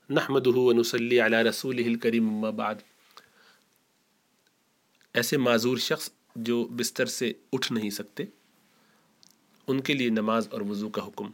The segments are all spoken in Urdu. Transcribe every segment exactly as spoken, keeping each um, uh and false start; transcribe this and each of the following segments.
نحمدہ ونصلی علی رسولہ الکریم اما بعد۔ ایسے معذور شخص جو بستر سے اٹھ نہیں سکتے، ان کے لیے نماز اور وضو کا حکم۔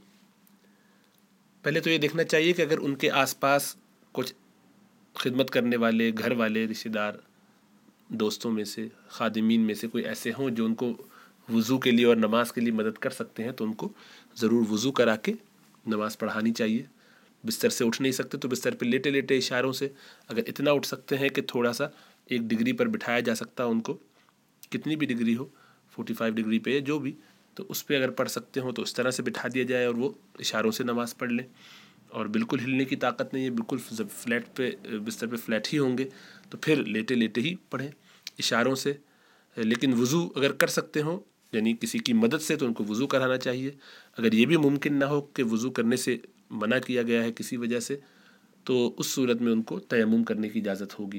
پہلے تو یہ دیکھنا چاہیے کہ اگر ان کے آس پاس کچھ خدمت کرنے والے، گھر والے، رشتہ دار، دوستوں میں سے، خادمین میں سے کوئی ایسے ہوں جو ان کو وضو کے لیے اور نماز کے لیے مدد کر سکتے ہیں، تو ان کو ضرور وضو کرا کے نماز پڑھانی چاہیے۔ بستر سے اٹھ نہیں سکتے تو بستر پہ لیٹے لیٹے اشاروں سے، اگر اتنا اٹھ سکتے ہیں کہ تھوڑا سا ایک ڈگری پر بٹھایا جا سکتا ان کو، کتنی بھی ڈگری ہو، فورٹی فائیو ڈگری پہ جو بھی، تو اس پہ اگر پڑھ سکتے ہوں تو اس طرح سے بٹھا دیا جائے اور وہ اشاروں سے نماز پڑھ لیں۔ اور بالکل ہلنے کی طاقت نہیں ہے، بالکل فلیٹ پہ بستر پہ فلیٹ ہی ہوں گے تو پھر لیٹے لیٹے ہی پڑھیں اشاروں سے۔ لیکن وضو اگر کر سکتے ہوں یعنی کسی کی مدد سے، تو ان کو وضو کرانا چاہیے۔ اگر یہ بھی ممکن نہ ہو کہ وضو کرنے سے منع کیا گیا ہے کسی وجہ سے، تو اس صورت میں ان کو تیمم کرنے کی اجازت ہوگی۔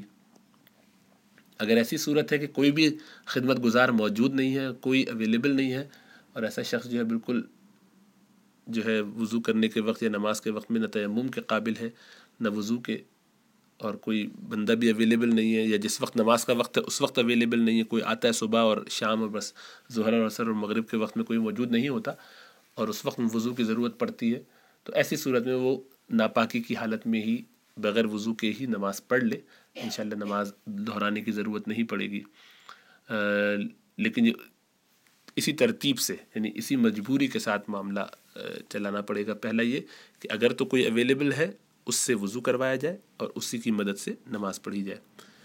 اگر ایسی صورت ہے کہ کوئی بھی خدمت گزار موجود نہیں ہے، کوئی اویلیبل نہیں ہے، اور ایسا شخص جو ہے بالکل جو ہے وضو کرنے کے وقت یا نماز کے وقت میں نہ تیمم کے قابل ہے نہ وضو کے، اور کوئی بندہ بھی اویلیبل نہیں ہے، یا جس وقت نماز کا وقت ہے اس وقت اویلیبل نہیں ہے، کوئی آتا ہے صبح اور شام اور بس ظہر اور عصر اور مغرب کے وقت میں کوئی موجود نہیں ہوتا اور اس وقت وضو کی ضرورت پڑتی ہے، تو ایسی صورت میں وہ ناپاکی کی حالت میں ہی بغیر وضو کے ہی نماز پڑھ لے، انشاءاللہ نماز دہرانے کی ضرورت نہیں پڑے گی۔ لیکن اسی ترتیب سے یعنی اسی مجبوری کے ساتھ معاملہ چلانا پڑے گا۔ پہلا یہ کہ اگر تو کوئی اویلیبل ہے اس سے وضو کروایا جائے اور اسی کی مدد سے نماز پڑھی جائے۔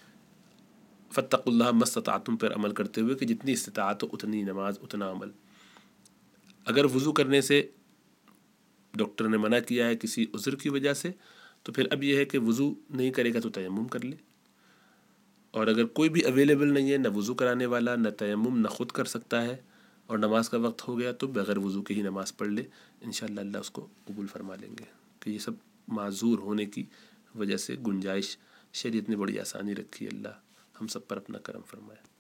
فاتقوا اللہ ما استطعتم پر عمل کرتے ہوئے کہ جتنی استطاعت ہو اتنی نماز، اتنا عمل۔ اگر وضو کرنے سے ڈاکٹر نے منع کیا ہے کسی عذر کی وجہ سے، تو پھر اب یہ ہے کہ وضو نہیں کرے گا تو تیمم کر لے، اور اگر کوئی بھی اویلیبل نہیں ہے، نہ وضو کرانے والا، نہ تیمم، نہ خود کر سکتا ہے، اور نماز کا وقت ہو گیا، تو بغیر وضو کے ہی نماز پڑھ لے، انشاءاللہ اللہ اس کو قبول فرما لیں گے۔ کہ یہ سب معذور ہونے کی وجہ سے گنجائش شریعت نے بڑی آسانی رکھی ہے۔ اللہ ہم سب پر اپنا کرم فرمائے۔